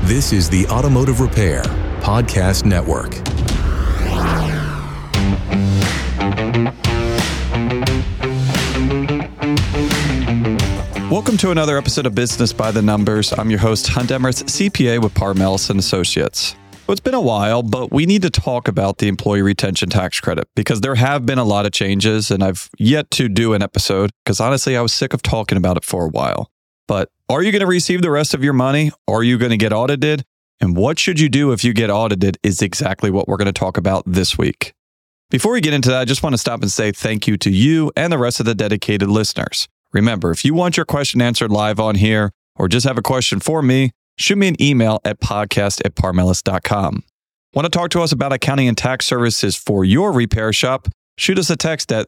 This is the Automotive Repair Podcast Network. Welcome to another episode of Business by the Numbers. I'm your host, Hunt Emmerich, CPA with Parmelis & Associates. Well, it's been a while, but we need to talk about the Employee Retention Tax Credit because there have been a lot of changes, and I've yet to do an episode because honestly, I was sick of talking about it for a while. But are you going to receive the rest of your money? Are you going to get audited? And what should you do if you get audited is exactly what we're going to talk about this week. Before we get into that, I just want to stop and say thank you to you and the rest of the dedicated listeners. Remember, if you want your question answered live on here or just have a question for me, shoot me an email at podcast@parmelis.com. Want to talk to us about accounting and tax services for your repair shop? Shoot us a text at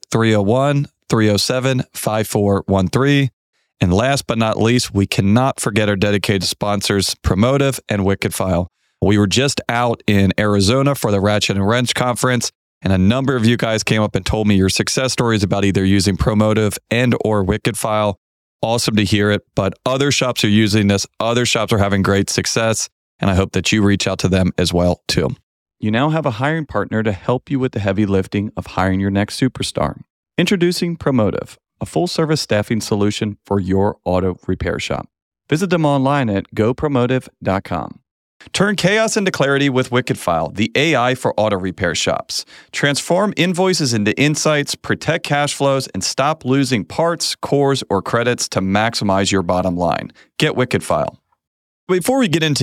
301-307-5413. And last but not least, we cannot forget our dedicated sponsors, Promotive and WickedFile. We were just out in Arizona for the Ratchet and Wrench conference, and a number of you guys came up and told me your success stories about either using Promotive and or WickedFile. Awesome to hear it, but other shops are using this. Other shops are having great success, and I hope that you reach out to them as well, too. You now have a hiring partner to help you with the heavy lifting of hiring your next superstar. Introducing Promotive, a full-service staffing solution for your auto repair shop. Visit them online at gopromotive.com. Turn chaos into clarity with WickedFile, the AI for auto repair shops. Transform invoices into insights, protect cash flows, and stop losing parts, cores, or credits to maximize your bottom line. Get WickedFile. Before we get into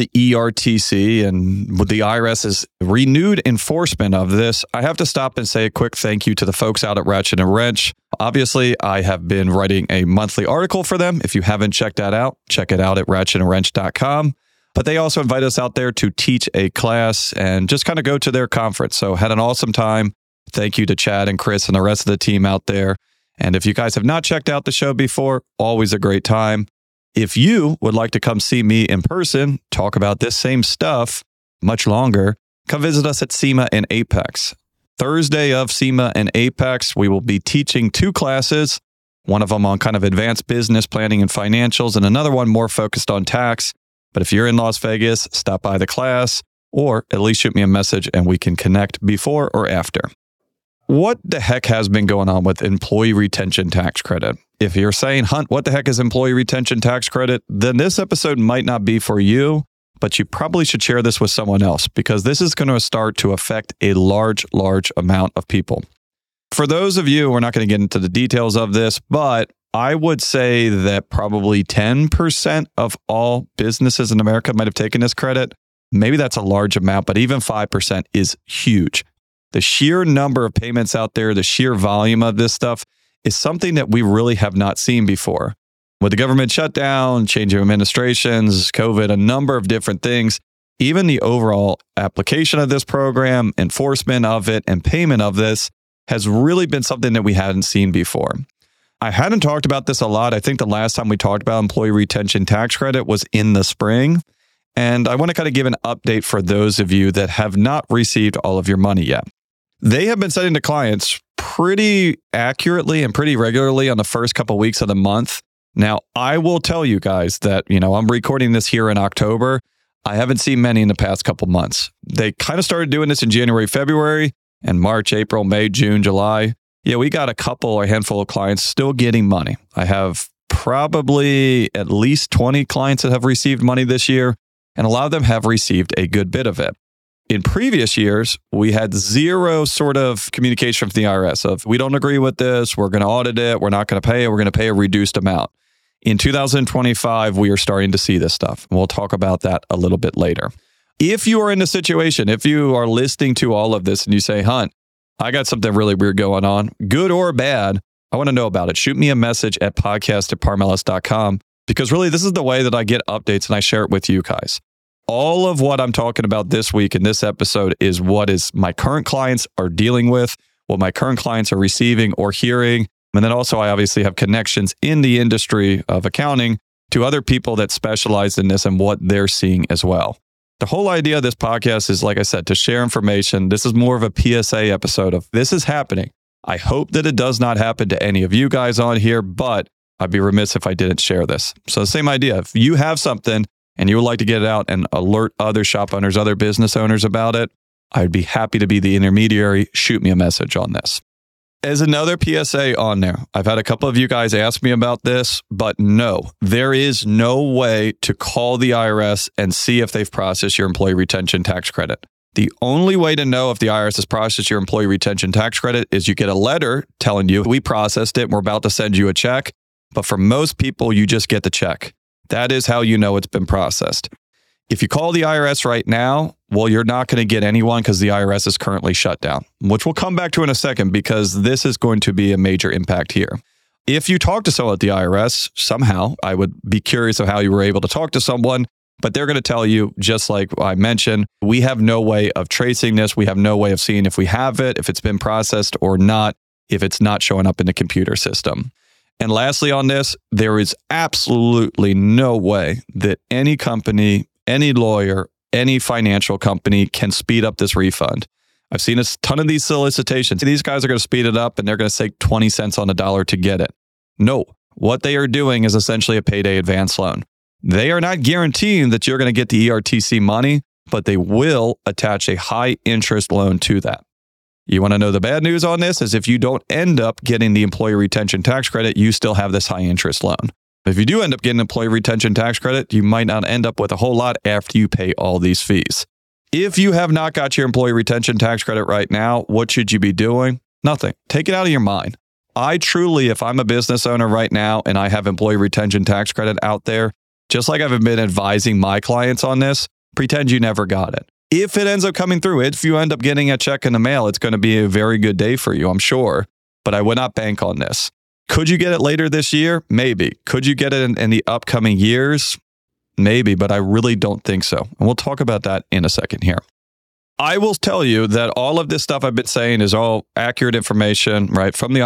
ERTC and the IRS's renewed enforcement of this, I have to stop and say a quick thank you to the folks out at Ratchet and Wrench. Obviously, I have been writing a monthly article for them. If you haven't checked that out, check it out at ratchetandwrench.com. But they also invite us out there to teach a class and just kind of go to their conference. So had an awesome time. Thank you to Chad and Chris and the rest of the team out there. And if you guys have not checked out the show before, always a great time. If you would like to come see me in person, talk about this same stuff much longer, come visit us at SEMA in Apex. Thursday of SEMA and Apex, we will be teaching two classes, one of them on kind of advanced business planning and financials, and another one more focused on tax. But if you're in Las Vegas, stop by the class, or at least shoot me a message and we can connect before or after. What the heck has been going on with Employee Retention Tax Credit? If you're saying, Hunt, what the heck is Employee Retention Tax Credit? Then this episode might not be for you, but you probably should share this with someone else because this is going to start to affect a large amount of people. For those of you, we're not going to get into the details of this, but I would say that probably 10% of all businesses in America might have taken this credit. Maybe that's a large amount, but even 5% is huge. The sheer number of payments out there, the sheer volume of this stuff is something that we really have not seen before. With the government shutdown, change of administrations, COVID, a number of different things, even the overall application of this program, enforcement of it, and payment of this has really been something that we hadn't seen before. I hadn't talked about this a lot. I think the last time we talked about Employee Retention Tax Credit was in the spring. And I want to kind of give an update for those of you that have not received all of your money yet. They have been sending to clients pretty accurately and pretty regularly on the first couple of weeks of the month. Now, I will tell you guys that, I'm recording this here in October. I haven't seen many in the past couple months. They kind of started doing this in January, February, and March, April, May, June, July. Yeah, we got a handful of clients still getting money. I have probably at least 20 clients that have received money this year, and a lot of them have received a good bit of it. In previous years, we had zero sort of communication from the IRS of, we don't agree with this, we're going to audit it, we're not going to pay it, we're going to pay a reduced amount. In 2025, we are starting to see this stuff. And we'll talk about that a little bit later. If you are in a situation, if you are listening to all of this and you say, Hunt, I got something really weird going on, good or bad, I want to know about it. Shoot me a message at podcast@parmelis.com because really this is the way that I get updates and I share it with you guys. All of what I'm talking about this week in this episode is what my current clients are dealing with, what my current clients are receiving or hearing. And then also I obviously have connections in the industry of accounting to other people that specialize in this and what they're seeing as well. The whole idea of this podcast is, like I said, to share information. This is more of a PSA episode of this is happening. I hope that it does not happen to any of you guys on here, but I'd be remiss if I didn't share this. So the same idea. If you have something and you would like to get it out and alert other shop owners, other business owners about it, I'd be happy to be the intermediary. Shoot me a message on this. As another PSA on there, I've had a couple of you guys ask me about this, but no, there is no way to call the IRS and see if they've processed your employee retention tax credit. The only way to know if the IRS has processed your employee retention tax credit is you get a letter telling you, we processed it and we're about to send you a check. But for most people, you just get the check. That is how you know it's been processed. If you call the IRS right now, well, you're not going to get anyone because the IRS is currently shut down, which we'll come back to in a second because this is going to be a major impact here. If you talk to someone at the IRS, somehow, I would be curious of how you were able to talk to someone, but they're going to tell you, just like I mentioned, we have no way of tracing this. We have no way of seeing if we have it, if it's been processed or not, if it's not showing up in the computer system. And lastly on this, there is absolutely no way that any company, any lawyer, any financial company can speed up this refund. I've seen a ton of these solicitations. These guys are going to speed it up and they're going to say 20 cents on the dollar to get it. No, what they are doing is essentially a payday advance loan. They are not guaranteeing that you're going to get the ERTC money, but they will attach a high interest loan to that. You want to know the bad news on this is if you don't end up getting the employee retention tax credit, you still have this high interest loan. If you do end up getting employee retention tax credit, you might not end up with a whole lot after you pay all these fees. If you have not got your employee retention tax credit right now, what should you be doing? Nothing. Take it out of your mind. I truly, if I'm a business owner right now and I have employee retention tax credit out there, just like I've been advising my clients on this, pretend you never got it. If it ends up coming through, if you end up getting a check in the mail, it's going to be a very good day for you, I'm sure, but I would not bank on this. Could you get it later this year? Maybe. Could you get it in the upcoming years? Maybe, but I really don't think so. And we'll talk about that in a second here. I will tell you that all of this stuff I've been saying is all accurate information, right, from the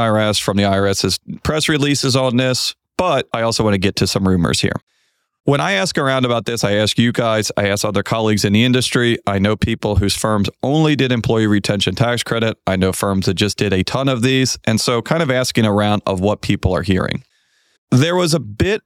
IRS's press releases on this, but I also want to get to some rumors here. When I ask around about this, I ask you guys, I ask other colleagues in the industry. I know people whose firms only did employee retention tax credit. I know firms that just did a ton of these. And so kind of asking around of what people are hearing. There was a bit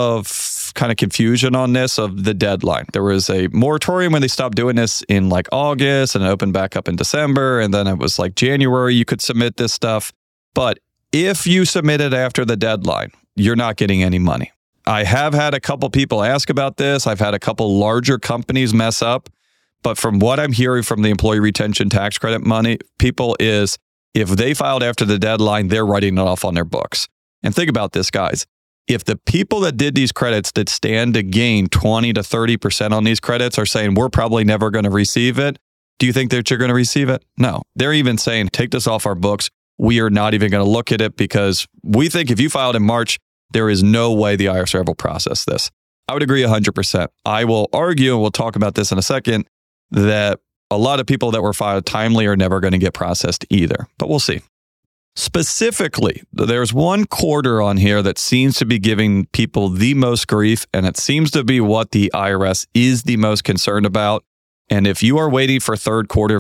of kind of confusion on this of the deadline. There was a moratorium when they stopped doing this in like August and it opened back up in December. And then it was like January, you could submit this stuff. But if you submit it after the deadline, you're not getting any money. I have had a couple people ask about this. I've had a couple larger companies mess up. But from what I'm hearing from the employee retention tax credit money people is if they filed after the deadline, they're writing it off on their books. And think about this, guys. If the people that did these credits that stand to gain 20 to 30% on these credits are saying we're probably never going to receive it, do you think that you're going to receive it? No. They're even saying take this off our books. We are not even going to look at it because we think if you filed in March, there is no way the IRS will process this. I would agree 100%. I will argue, and we'll talk about this in a second, that a lot of people that were filed timely are never going to get processed either. But we'll see. Specifically, there's one quarter on here that seems to be giving people the most grief, and it seems to be what the IRS is the most concerned about. And if you are waiting for third quarter of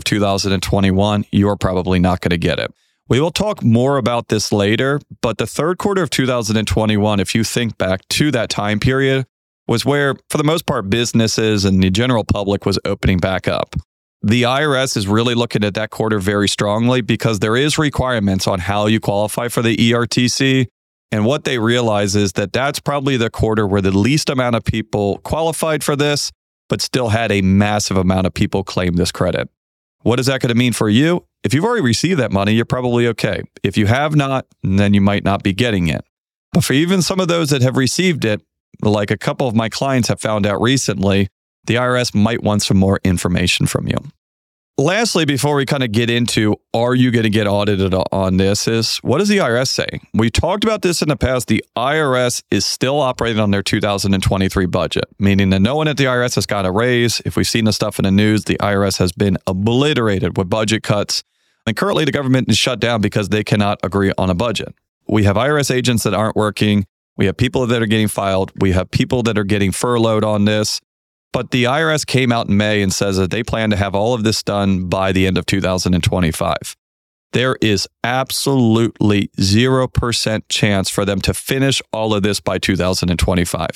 2021, you are probably not going to get it. We will talk more about this later, but the third quarter of 2021, if you think back to that time period, was where, for the most part, businesses and the general public was opening back up. The IRS is really looking at that quarter very strongly because there is requirements on how you qualify for the ERTC. And what they realize is that that's probably the quarter where the least amount of people qualified for this, but still had a massive amount of people claim this credit. What is that going to mean for you? If you've already received that money, you're probably okay. If you have not, then you might not be getting it. But for even some of those that have received it, like a couple of my clients have found out recently, the IRS might want some more information from you. Lastly, before we kind of get into, are you going to get audited on this, is what is the IRS saying? We talked about this in the past. The IRS is still operating on their 2023 budget, meaning that no one at the IRS has got a raise. If we've seen the stuff in the news, the IRS has been obliterated with budget cuts. And currently the government is shut down because they cannot agree on a budget. We have IRS agents that aren't working. We have people that are getting filed. We have people that are getting furloughed on this. But the IRS came out in May and says that they plan to have all of this done by the end of 2025. There is absolutely 0% chance for them to finish all of this by 2025.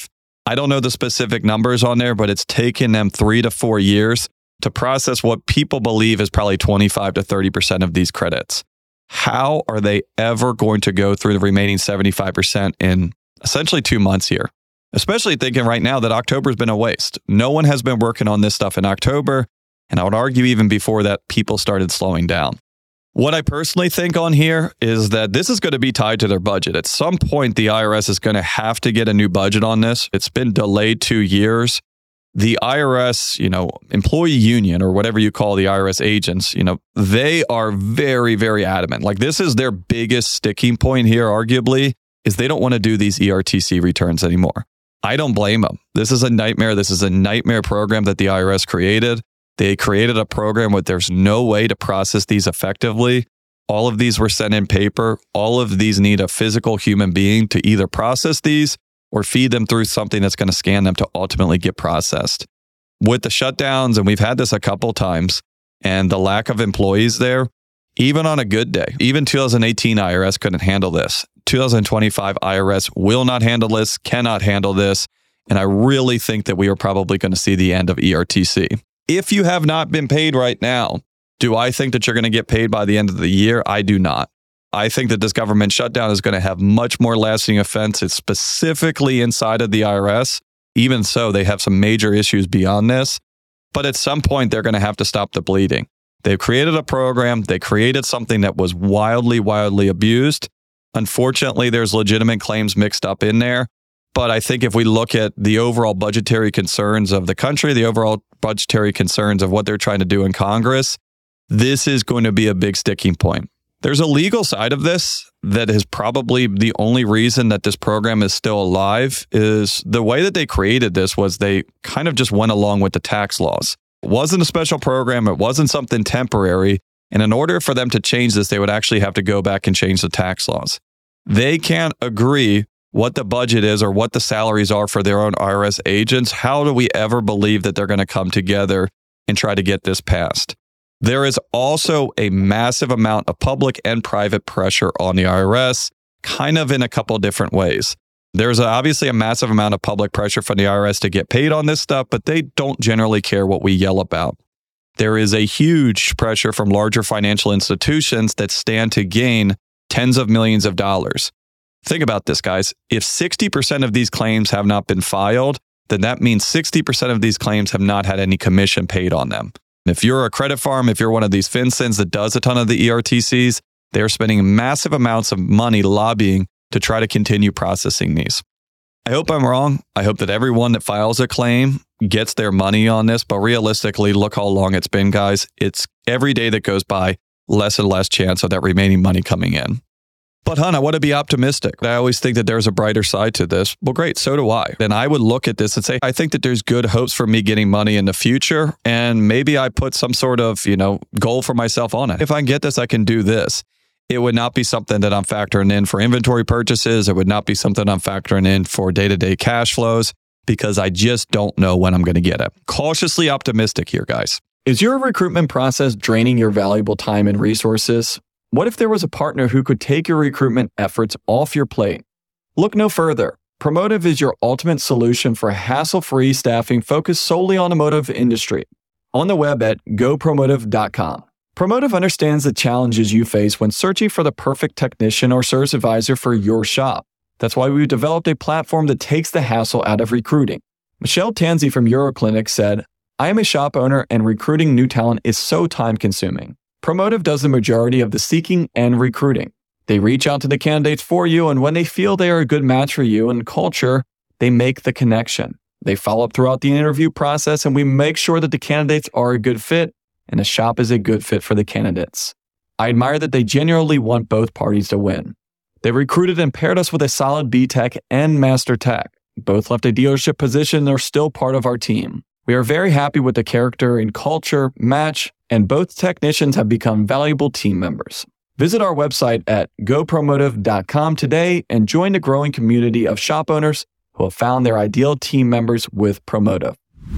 I don't know the specific numbers on there, but it's taken them 3 to 4 years to process what people believe is probably 25 to 30% of these credits. How are they ever going to go through the remaining 75% in essentially 2 months here? Especially thinking right now that October's been a waste. No one has been working on this stuff in October. And I would argue even before that, people started slowing down. What I personally think on here is that this is going to be tied to their budget. At some point, the IRS is going to have to get a new budget on this. It's been delayed 2 years. The IRS, employee union or whatever you call the IRS agents, they are very, very adamant. Like this is their biggest sticking point here, arguably, is they don't want to do these ERTC returns anymore. I don't blame them. This is a nightmare. This is a nightmare program that the IRS created. They created a program where there's no way to process these effectively. All of these were sent in paper. All of these need a physical human being to either process these or feed them through something that's going to scan them to ultimately get processed. With the shutdowns, and we've had this a couple times, and the lack of employees there, even on a good day, even 2018 IRS couldn't handle this. 2025 IRS will not handle this, cannot handle this, and I really think that we are probably going to see the end of ERTC. If you have not been paid right now, do I think that you're going to get paid by the end of the year? I do not. I think that this government shutdown is going to have much more lasting effects. It's specifically inside of the IRS. Even so, they have some major issues beyond this. But at some point, they're going to have to stop the bleeding. They've created a program. They created something that was wildly, wildly abused. Unfortunately, there's legitimate claims mixed up in there. But I think if we look at the overall budgetary concerns of the country, the overall budgetary concerns of what they're trying to do in Congress, this is going to be a big sticking point. There's a legal side of this that is probably the only reason that this program is still alive is the way that they created this was they kind of just went along with the tax laws. It wasn't a special program. It wasn't something temporary. And in order for them to change this, they would actually have to go back and change the tax laws. They can't agree what the budget is or what the salaries are for their own IRS agents. How do we ever believe that they're going to come together and try to get this passed? There is also a massive amount of public and private pressure on the IRS, kind of in a couple of different ways. There's obviously a massive amount of public pressure from the IRS to get paid on this stuff, but they don't generally care what we yell about. There is a huge pressure from larger financial institutions that stand to gain tens of millions of dollars. Think about this, guys. If 60% of these claims have not been filed, then that means 60% of these claims have not had any commission paid on them. If you're a credit farm, if you're one of these FinCENs that does a ton of the ERTCs, they're spending massive amounts of money lobbying to try to continue processing these. I hope I'm wrong. I hope that everyone that files a claim gets their money on this, but realistically, look how long it's been, guys. It's every day that goes by, less and less chance of that remaining money coming in. But hon, I want to be optimistic. I always think that there's a brighter side to this. Well, great. So do I. Then I would look at this and say, I think that there's good hopes for me getting money in the future. And maybe I put some sort of, goal for myself on it. If I can get this, I can do this. It would not be something that I'm factoring in for inventory purchases. It would not be something I'm factoring in for day-to-day cash flows because I just don't know when I'm going to get it. Cautiously optimistic here, guys. Is your recruitment process draining your valuable time and resources? What if there was a partner who could take your recruitment efforts off your plate? Look no further. Promotive is your ultimate solution for hassle-free staffing focused solely on the automotive industry. On the web at gopromotive.com. Promotive understands the challenges you face when searching for the perfect technician or service advisor for your shop. That's why we've developed a platform that takes the hassle out of recruiting. Michelle Tanzi from Euroclinic said, I am a shop owner and recruiting new talent is so time-consuming. Promotive does the majority of the seeking and recruiting. They reach out to the candidates for you, and when they feel they are a good match for you and culture, they make the connection. They follow up throughout the interview process, and we make sure that the candidates are a good fit and the shop is a good fit for the candidates. I admire that they genuinely want both parties to win. They recruited and paired us with a solid B-Tech and Master Tech. Both left a dealership position and are still part of our team. We are very happy with the character and culture match, and both technicians have become valuable team members. Visit our website at gopromotive.com today and join the growing community of shop owners who have found their ideal team members with Promotive.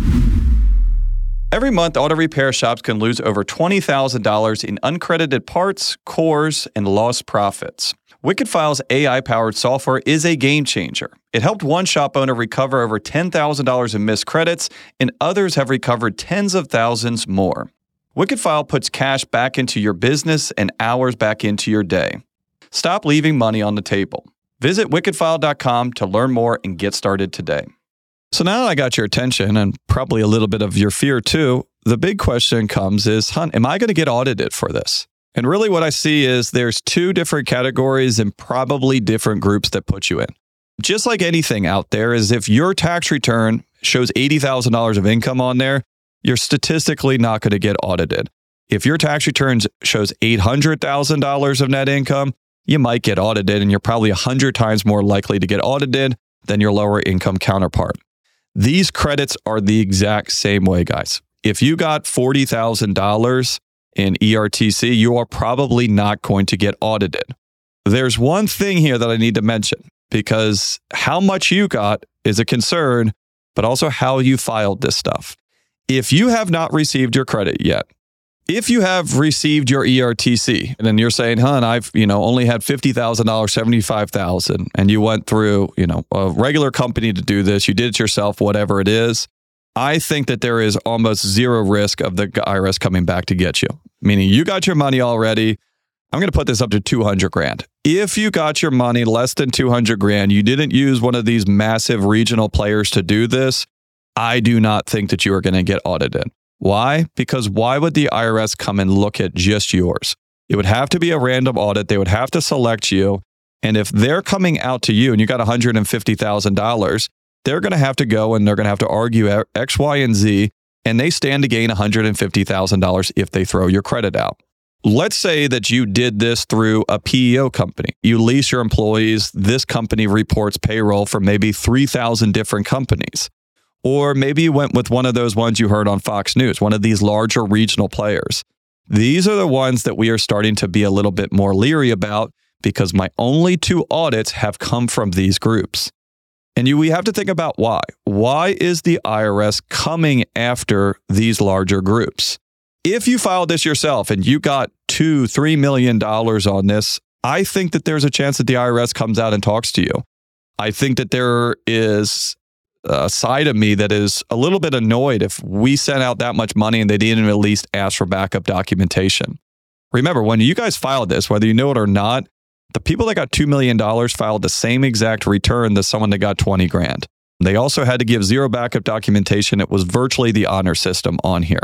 Every month, auto repair shops can lose over $20,000 in uncredited parts, cores, and lost profits. WickedFile's AI-powered software is a game changer. It helped one shop owner recover over $10,000 in missed credits, and others have recovered tens of thousands more. WickedFile puts cash back into your business and hours back into your day. Stop leaving money on the table. Visit wickedfile.com to learn more and get started today. So now that I got your attention and probably a little bit of your fear too, the big question comes is, am I going to get audited for this? And really what I see is there's two different categories and probably different groups that put you in. Just like anything out there is if your tax return shows $80,000 of income on there, you're statistically not going to get audited. If your tax return shows $800,000 of net income, you might get audited and you're probably 100 times more likely to get audited than your lower income counterpart. These credits are the exact same way, guys. If you got $40,000 in ERTC, you are probably not going to get audited. There's one thing here that I need to mention because how much you got is a concern, but also how you filed this stuff. If you have not received your credit yet, if you have received your ERTC and then you're saying, I've only had $50,000, $75,000, and you went through a regular company to do this, you did it yourself, whatever it is, I think that there is almost zero risk of the IRS coming back to get you. Meaning you got your money already. I'm going to put this up to $200,000. If you got your money less than $200,000, you didn't use one of these massive regional players to do this, I do not think that you are going to get audited. Why? Because why would the IRS come and look at just yours? It would have to be a random audit. They would have to select you. And if they're coming out to you and you got $150,000, they're going to have to go and they're going to have to argue X, Y, and Z, and they stand to gain $150,000 if they throw your credit out. Let's say that you did this through a PEO company. You lease your employees. This company reports payroll for maybe 3,000 different companies. Or maybe you went with one of those ones you heard on Fox News, one of these larger regional players. These are the ones that we are starting to be a little bit more leery about because my only two audits have come from these groups. And we have to think about why. Why is the IRS coming after these larger groups? If you filed this yourself and you got $2-3 million on this, I think that there's a chance that the IRS comes out and talks to you. I think that there is a side of me that is a little bit annoyed if we sent out that much money and they didn't at least ask for backup documentation. Remember, when you guys filed this, whether you know it or not, the people that got $2 million filed the same exact return as someone that got $20,000. They also had to give zero backup documentation. It was virtually the honor system on here.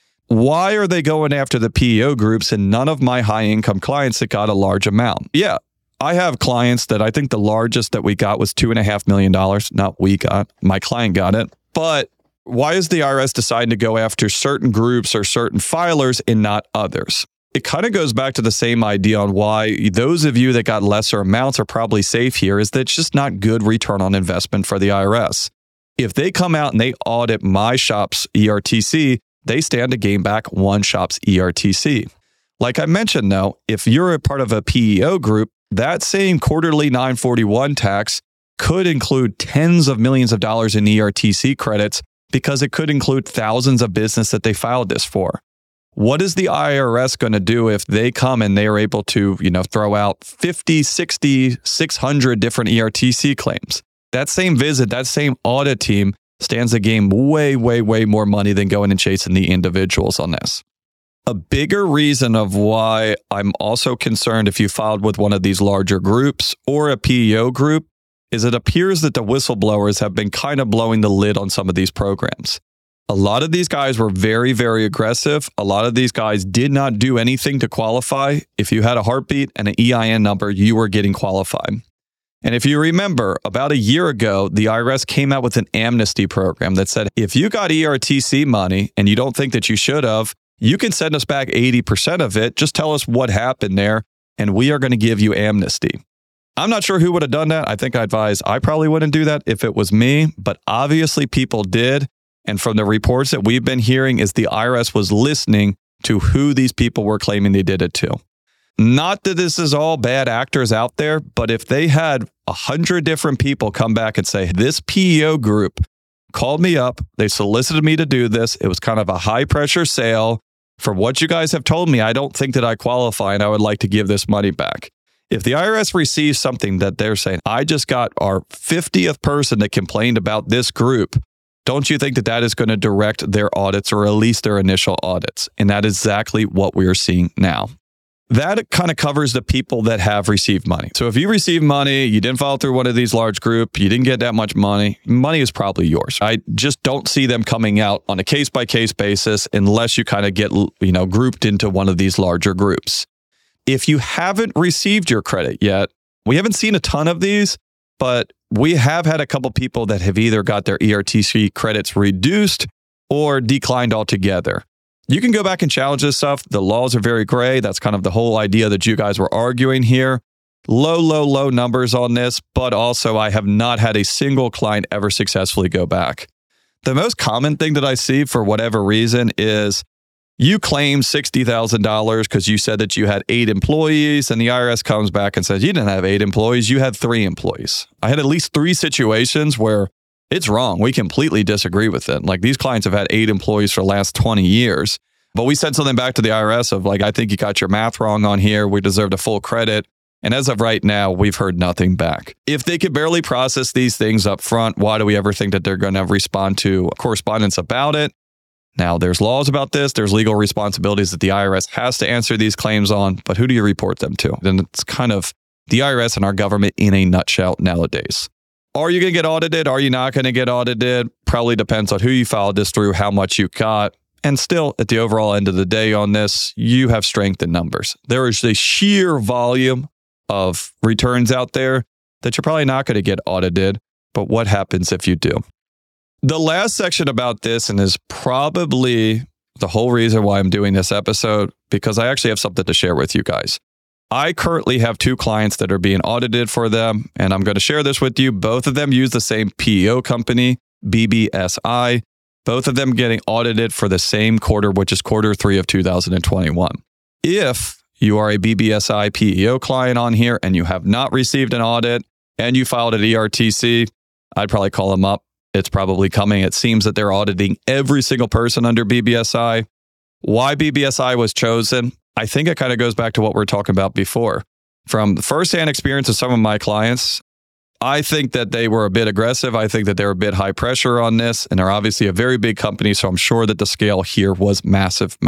Why are they going after the PEO groups and none of my high income clients that got a large amount? Yeah, I have clients that I think the largest that we got was $2.5 million. Not we got, my client got it. But why is the IRS deciding to go after certain groups or certain filers and not others? It kind of goes back to the same idea on why those of you that got lesser amounts are probably safe here is that it's just not good return on investment for the IRS. If they come out and they audit my shop's ERTC, they stand to gain back one shop's ERTC. Like I mentioned though, if you're a part of a PEO group, that same quarterly 941 tax could include tens of millions of dollars in ERTC credits because it could include thousands of business that they filed this for. What is the IRS going to do if they come and they are able to, throw out 50, 60, 600 different ERTC claims? That same visit, that same audit team stands to gain way, way, way more money than going and chasing the individuals on this. A bigger reason of why I'm also concerned if you filed with one of these larger groups or a PEO group is it appears that the whistleblowers have been kind of blowing the lid on some of these programs. A lot of these guys were very, very aggressive. A lot of these guys did not do anything to qualify. If you had a heartbeat and an EIN number, you were getting qualified. And if you remember, about a year ago, the IRS came out with an amnesty program that said, if you got ERTC money and you don't think that you should have, you can send us back 80% of it. Just tell us what happened there, and we are going to give you amnesty. I'm not sure who would have done that. I think I probably wouldn't do that if it was me, but obviously people did. And from the reports that we've been hearing is the IRS was listening to who these people were claiming they did it to. Not that this is all bad actors out there, but if they had 100 different people come back and say, this PEO group called me up, they solicited me to do this, it was kind of a high pressure sale. For what you guys have told me, I don't think that I qualify and I would like to give this money back. If the IRS receives something that they're saying, I just got our 50th person that complained about this group, don't you think that that is going to direct their audits or at least their initial audits? And that is exactly what we are seeing now. That kind of covers the people that have received money. So if you receive money, you didn't follow through one of these large groups, you didn't get that much money is probably yours. I just don't see them coming out on a case-by-case basis unless you kind of get, grouped into one of these larger groups. If you haven't received your credit yet, we haven't seen a ton of these, but we have had a couple people that have either got their ERTC credits reduced or declined altogether. You can go back and challenge this stuff. The laws are very gray. That's kind of the whole idea that you guys were arguing here. Low numbers on this, but also I have not had a single client ever successfully go back. The most common thing that I see for whatever reason is you claim $60,000 because you said that you had 8 employees, and the IRS comes back and says you didn't have 8 employees, you had 3 employees. I had at least 3 situations where it's wrong. We completely disagree with it. Like, these clients have had 8 employees for the last 20 years, but we sent something back to the IRS of I think you got your math wrong on here. We deserved a full credit. And as of right now, we've heard nothing back. If they could barely process these things up front, why do we ever think that they're going to respond to correspondence about it? Now, there's laws about this. There's legal responsibilities that the IRS has to answer these claims on, but who do you report them to? And it's kind of the IRS and our government in a nutshell nowadays. Are you going to get audited? Are you not going to get audited? Probably depends on who you filed this through, how much you got. And still, at the overall end of the day on this, you have strength in numbers. There is a sheer volume of returns out there that you're probably not going to get audited. But what happens if you do? The last section about this, and is probably the whole reason why I'm doing this episode, because I actually have something to share with you guys. I currently have 2 clients that are being audited for them, and I'm going to share this with you. Both of them use the same PEO company, BBSI. Both of them getting audited for the same quarter, which is quarter 3 of 2021. If you are a BBSI PEO client on here and you have not received an audit and you filed an ERTC, I'd probably call them up. It's probably coming. It seems that they're auditing every single person under BBSI. Why BBSI was chosen? I think it kind of goes back to what we were talking about before. From the firsthand experience of some of my clients, I think that they were a bit aggressive. I think that they were a bit high pressure on this. And they're obviously a very big company. So I'm sure that the scale here was massive.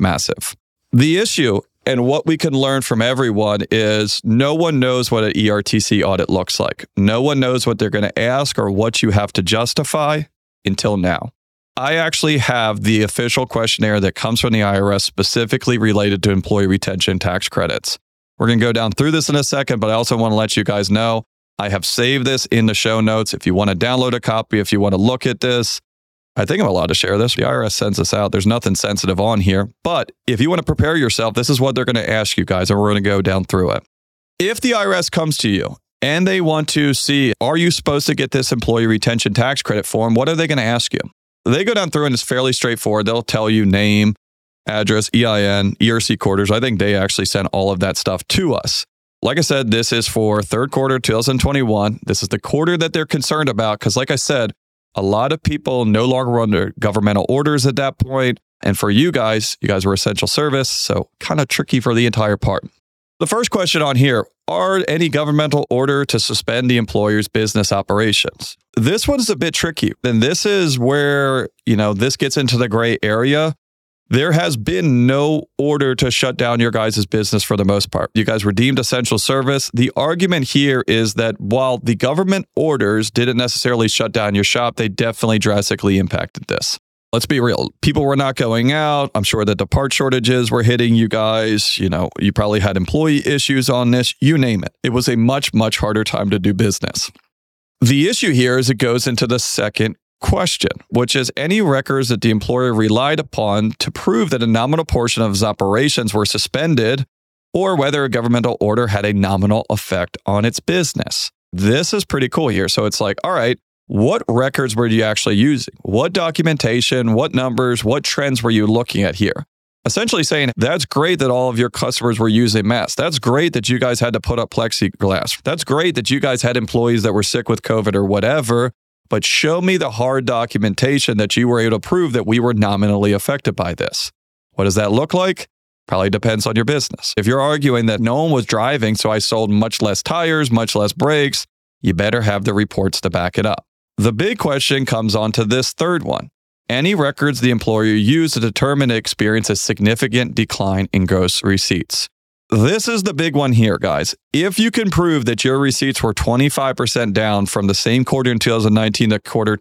The issue and what we can learn from everyone is no one knows what an ERTC audit looks like. No one knows what they're going to ask or what you have to justify until now. I actually have the official questionnaire that comes from the IRS specifically related to employee retention tax credits. We're going to go down through this in a second, but I also want to let you guys know I have saved this in the show notes. If you want to download a copy, if you want to look at this, I think I'm allowed to share this. The IRS sends this out. There's nothing sensitive on here. But if you want to prepare yourself, this is what they're going to ask you guys, and we're going to go down through it. If the IRS comes to you and they want to see, are you supposed to get this employee retention tax credit form? What are they going to ask you? They go down through and it's fairly straightforward. They'll tell you name, address, EIN, ERC quarters. I think they actually sent all of that stuff to us. Like I said, this is for third quarter 2021. This is the quarter that they're concerned about because, like I said, a lot of people no longer were under governmental orders at that point. And for you guys were essential service, so kind of tricky for the entire part. The first question on here, are any governmental order to suspend the employer's business operations? This one is a bit tricky. And this is where, this gets into the gray area. There has been no order to shut down your guys' business for the most part. You guys were deemed essential service. The argument here is that while the government orders didn't necessarily shut down your shop, they definitely drastically impacted this. Let's be real. People were not going out. I'm sure that the part shortages were hitting you guys. You probably had employee issues on this. You name it. It was a much, much harder time to do business. The issue here is it goes into the second question, which is any records that the employer relied upon to prove that a nominal portion of his operations were suspended or whether a governmental order had a nominal effect on its business. This is pretty cool here. So it's like, all right, what records were you actually using? What documentation, what numbers, what trends were you looking at here? Essentially saying, that's great that all of your customers were using masks. That's great that you guys had to put up plexiglass. That's great that you guys had employees that were sick with COVID or whatever. But show me the hard documentation that you were able to prove that we were nominally affected by this. What does that look like? Probably depends on your business. If you're arguing that no one was driving, so I sold much less tires, much less brakes, you better have the reports to back it up. The big question comes on to this third one. Any records the employer used to determine to experience a significant decline in gross receipts. This is the big one here, guys. If you can prove that your receipts were 25% down from the same quarter in 2019 to quarter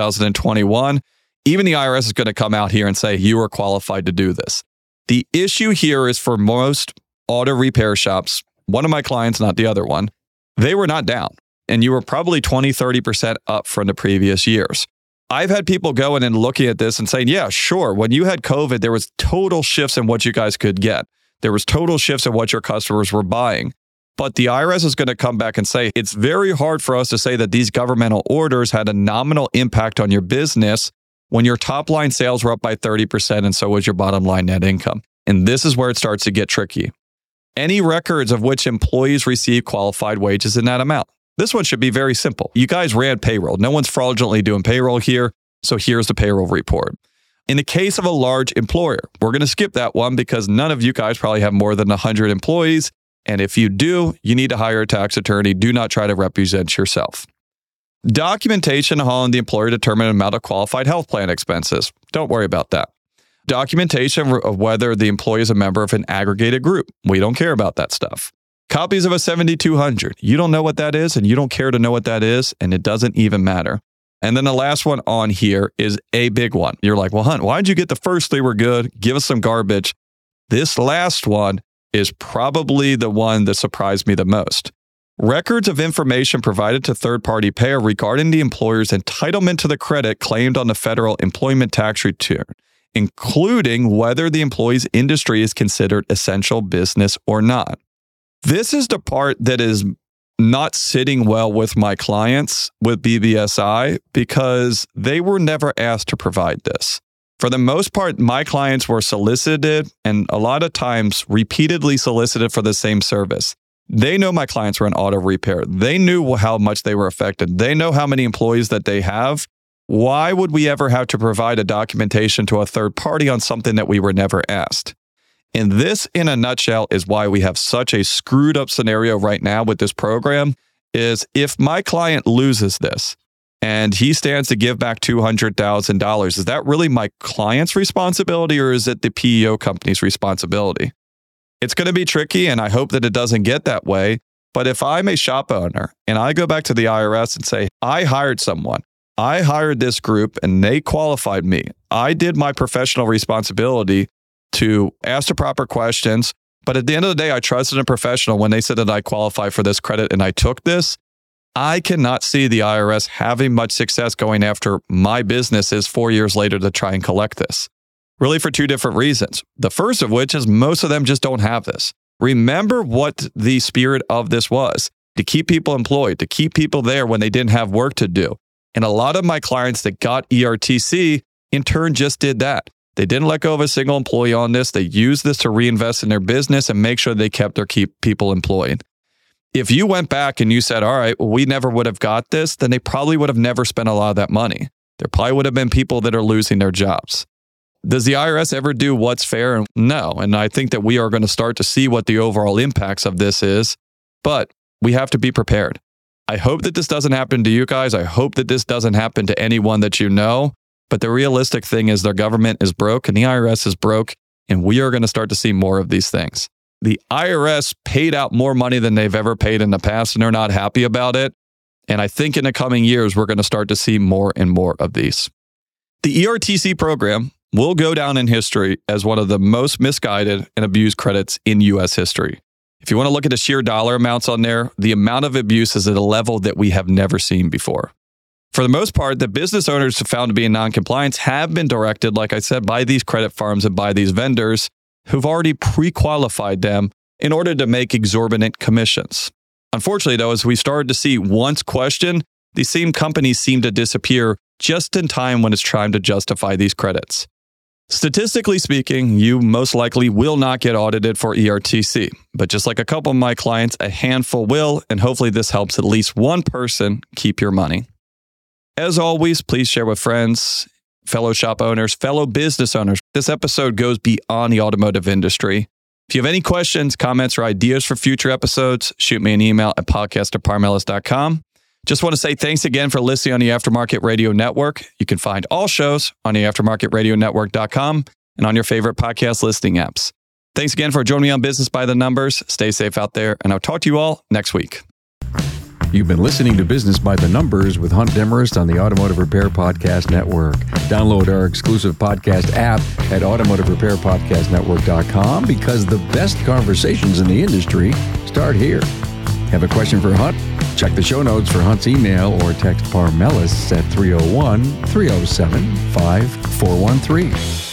2021, even the IRS is going to come out here and say you are qualified to do this. The issue here is for most auto repair shops, one of my clients, not the other one, they were not down. And you were probably 20, 30% up from the previous years. I've had people go in and looking at this and saying, yeah, sure. When you had COVID, there was total shifts in what you guys could get. There was total shifts in what your customers were buying. But the IRS is going to come back and say, it's very hard for us to say that these governmental orders had a nominal impact on your business when your top line sales were up by 30% and so was your bottom line net income. And this is where it starts to get tricky. Any records of which employees receive qualified wages in that amount. This one should be very simple. You guys ran payroll. No one's fraudulently doing payroll here. So here's the payroll report. In the case of a large employer, we're going to skip that one because none of you guys probably have more than 100 employees. And if you do, you need to hire a tax attorney. Do not try to represent yourself. Documentation on the employer determine amount of qualified health plan expenses. Don't worry about that. Documentation of whether the employee is a member of an aggregated group. We don't care about that stuff. Copies of a 7200. You don't know what that is, and you don't care to know what that is, and it doesn't even matter. And then the last one on here is a big one. You're like, well, Hunt, why'd you get the first three were good? Give us some garbage. This last one is probably the one that surprised me the most. Records of information provided to third-party payer regarding the employer's entitlement to the credit claimed on the federal employment tax return, including whether the employee's industry is considered essential business or not. This is the part that is not sitting well with my clients with BBSI because they were never asked to provide this. For the most part, my clients were solicited and a lot of times repeatedly solicited for the same service. They know my clients were in auto repair. They knew how much they were affected. They know how many employees that they have. Why would we ever have to provide a documentation to a third party on something that we were never asked? And this, in a nutshell, is why we have such a screwed up scenario right now with this program, is if my client loses this and he stands to give back $200,000, is that really my client's responsibility or is it the PEO company's responsibility? It's going to be tricky, and I hope that it doesn't get that way. But if I'm a shop owner and I go back to the IRS and say, I hired someone, I hired this group and they qualified me. I did my professional responsibility to ask the proper questions. But at the end of the day, I trusted a professional when they said that I qualify for this credit and I took this. I cannot see the IRS having much success going after my businesses 4 years later to try and collect this. Really for two different reasons. The first of which is most of them just don't have this. Remember what the spirit of this was, to keep people employed, to keep people there when they didn't have work to do. And a lot of my clients that got ERTC in turn just did that. They didn't let go of a single employee on this. They used this to reinvest in their business and make sure they kept their people employed. If you went back and you said, all right, well, we never would have got this, then they probably would have never spent a lot of that money. There probably would have been people that are losing their jobs. Does the IRS ever do what's fair? No. And I think that we are going to start to see what the overall impacts of this is, but we have to be prepared. I hope that this doesn't happen to you guys. I hope that this doesn't happen to anyone that you know. But the realistic thing is their government is broke and the IRS is broke, and we are going to start to see more of these things. The IRS paid out more money than they've ever paid in the past, and they're not happy about it. And I think in the coming years, we're going to start to see more and more of these. The ERTC program will go down in history as one of the most misguided and abused credits in U.S. history. If you want to look at the sheer dollar amounts on there, the amount of abuse is at a level that we have never seen before. For the most part, the business owners found to be in non-compliance have been directed, like I said, by these credit firms and by these vendors who've already pre-qualified them in order to make exorbitant commissions. Unfortunately, though, as we started to see once questioned, these same companies seem to disappear just in time when it's time to justify these credits. Statistically speaking, you most likely will not get audited for ERTC, but just like a couple of my clients, a handful will, and hopefully this helps at least one person keep your money. As always, please share with friends, fellow shop owners, fellow business owners. This episode goes beyond the automotive industry. If you have any questions, comments, or ideas for future episodes, shoot me an email at podcast@parmelis.com. Just want to say thanks again for listening on the Aftermarket Radio Network. You can find all shows on the aftermarketradionetwork.com and on your favorite podcast listening apps. Thanks again for joining me on Business by the Numbers. Stay safe out there, and I'll talk to you all next week. You've been listening to Business by the Numbers with Hunt Demarest on the Automotive Repair Podcast Network. Download our exclusive podcast app at automotiverepairpodcastnetwork.com because the best conversations in the industry start here. Have a question for Hunt? Check the show notes for Hunt's email or text Parmelis at 301-307-5413.